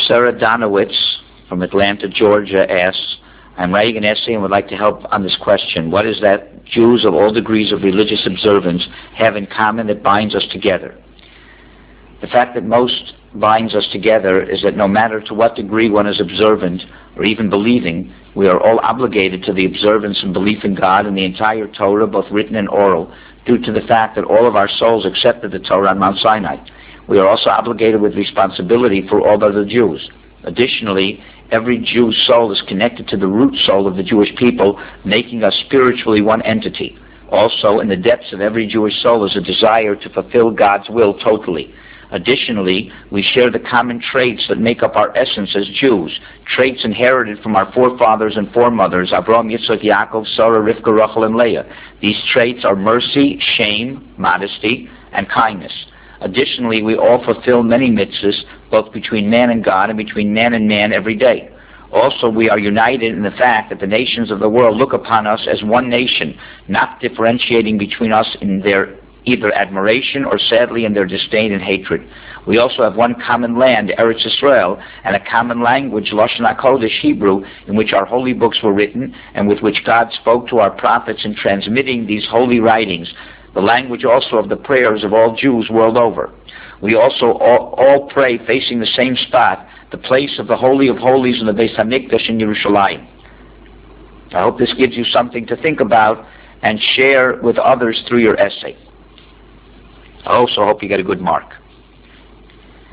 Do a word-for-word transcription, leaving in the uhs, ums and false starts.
Sarah Donowitz from Atlanta, Georgia asks, I'm writing an essay and would like to help on this question. What is that Jews of all degrees of religious observance have in common that binds us together? The fact that most binds us together is that no matter to what degree one is observant or even believing, we are all obligated to the observance and belief in God and the entire Torah, both written and oral, due to the fact that all of our souls accepted the Torah on Mount Sinai. We are also obligated with responsibility for all other Jews. Additionally, every Jew's soul is connected to the root soul of the Jewish people, making us spiritually one entity. Also, in the depths of every Jewish soul is a desire to fulfill God's will totally. Additionally, we share the common traits that make up our essence as Jews, traits inherited from our forefathers and foremothers, Abraham, Yitzchak, Yaakov, Sarah, Rivka, Rachel, and Leah. These traits are mercy, shame, modesty, and kindness. Additionally, we all fulfill many mitzvahs, both between man and God and between man and man every day. Also, we are united in the fact that the nations of the world look upon us as one nation, not differentiating between us in their either admiration or, sadly, in their disdain and hatred. We also have one common land, Eretz Israel, and a common language, Lashon HaKodesh, Hebrew, in which our holy books were written and with which God spoke to our prophets in transmitting these holy writings, the language also of the prayers of all Jews world over. We also all, all pray facing the same spot, the place of the Holy of Holies in the Beis HaMikdash in Yerushalayim. I hope this gives you something to think about and share with others through your essay. I also hope you get a good mark.